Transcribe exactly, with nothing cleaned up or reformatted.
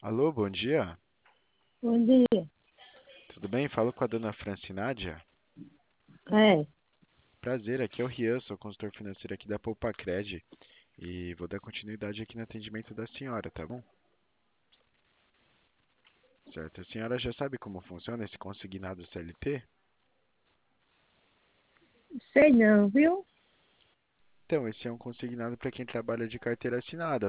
Alô, bom dia. Bom dia. Tudo bem? Falo com a dona Francinádia. É, Prazer, aqui é o Rian, sou consultor financeiro aqui da Poupacred e vou dar continuidade aqui no atendimento da senhora, tá bom? Certo. A senhora já sabe como funciona esse consignado C L T? sei não, viu? Então, esse é um consignado para quem trabalha de carteira assinada.